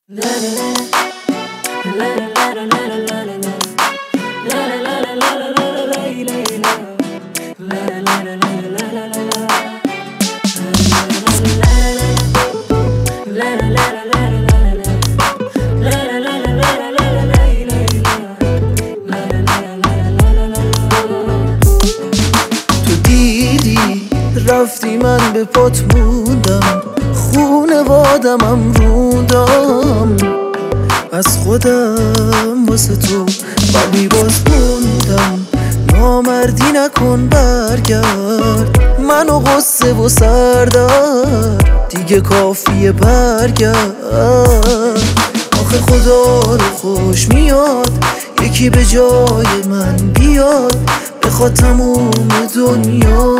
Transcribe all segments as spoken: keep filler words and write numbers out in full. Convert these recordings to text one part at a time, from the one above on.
تو دیدی رفتی من به پات موندم، خونوادمم روندم از خودم واسه تو، ولی باز موندم. نامردی نکن برگرد، منو غصه و سردر دیگه کافیه برگرد. آخه خدا رو خوش میاد یکی به جای من بیاد، بخواد تموم دنیا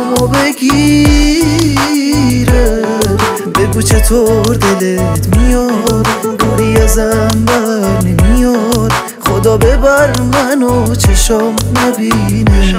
بگیره. بگو چطور دلت میاد، کاری ازم بر نمیاد، خدا ببر منو چشام نبینه.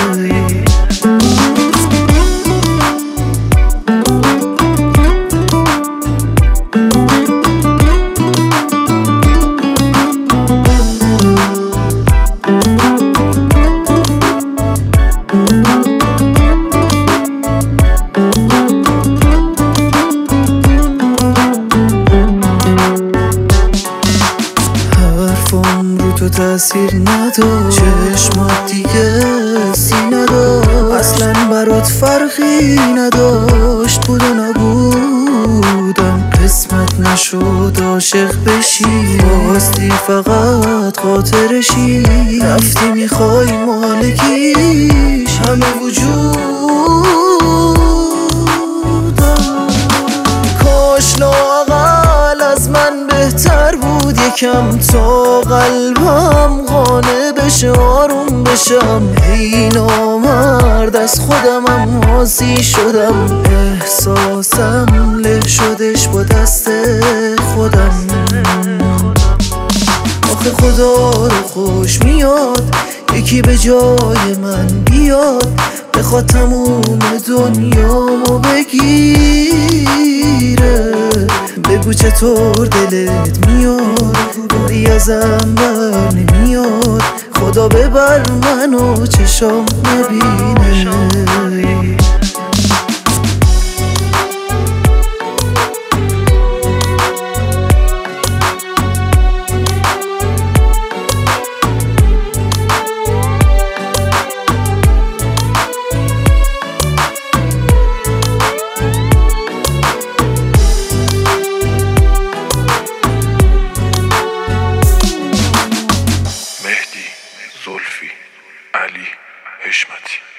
حرفم رو تو تاثیر نداشت، چشمات دیگه سی نداشت، اصلا برات فرقی نداشت. بود و نبودم قسمت نشد عاشق بشی، خواستی فقط خاطرشی، رفتی میخوای مالکیش همه وجودم. کاش لااقل از من بهتر بود یکم، تا قلبم قانع بشه آروم بشم. ای نامرد از خودمم راضی شدم، احساسم له شدش با دست خودم. آخه خدا رو خوش میاد یکی به جای من بیاد، بخواد تموم دنیامو بگیره. بگو چطور دلت میاد، کاری ازم بر نمیاد، خدا ببر منو چشام نبینه. مهدی، زلفی، علی، حشمتی.